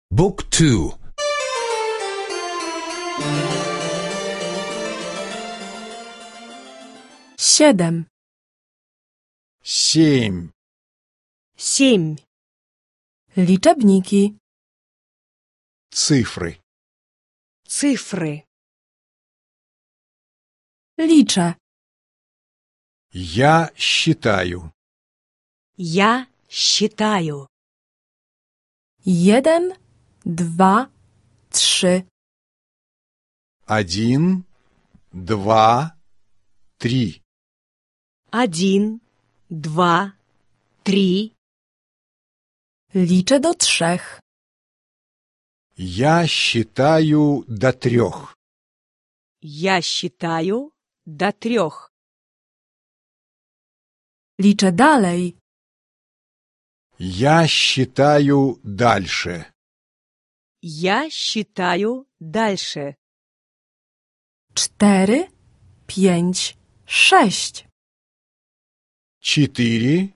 Book 2. Siedem. 7. 7. Liczebniki. Цифры. Cyfry. Liczę. Я считаю. Ja считаю. 1, 2, 3. 1, 2, 3. 1, 2, 3. Liczę do 3. Я считаю до 3. Я считаю до 3. Liczę dalej. Я считаю дальше. Я считаю дальше. 4, 5, 6. 4,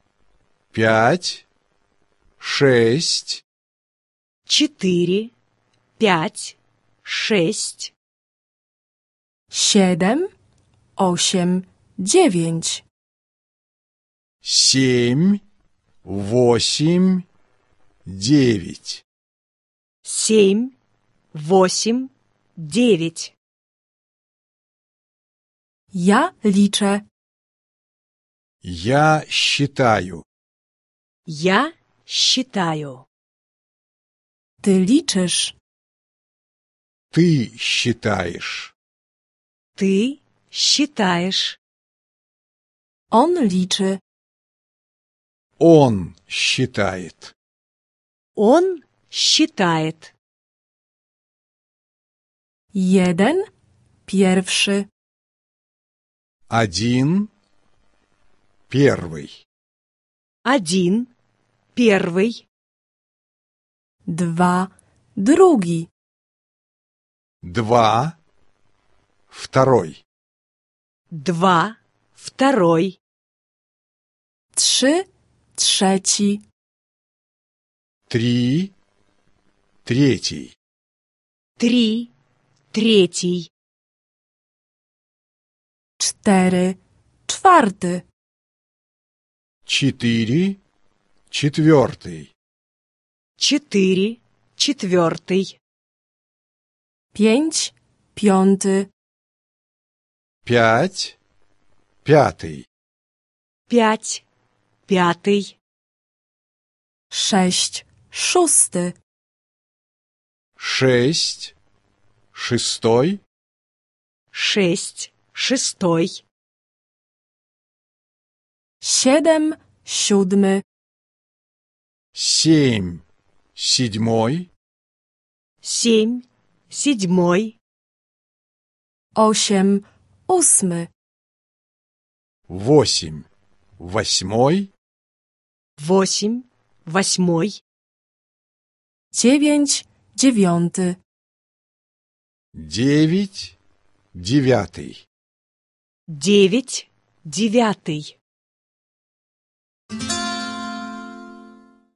5, 6. 4, 5, 6. 7, 8, 9. 7, 8, 9. 7, 8, 9. Ja liczę. Я считаю. Я считаю. Ty liczysz. Ты считаешь. Ty считаешь. On liczy. Он считает. Он считает. 1, pierwszy. 1, первый. 1, первый. 2, drugi. 2, второй. 2, второй. 3, trzeci. 3, третий. 3, третий. 4, czwarty. 4, четвертый. 4, четвертый. 5, piąty. 5, пятый. 5, пятый. 6, szósty. 6, шестой. 6, szesтой. 7, siódmy. 7, седьмой. 7, siódmoj. 8, ósmy. 8, восьмой. 8, восьмой. 9, dziewiąty. 9, девятый. 9, девятый.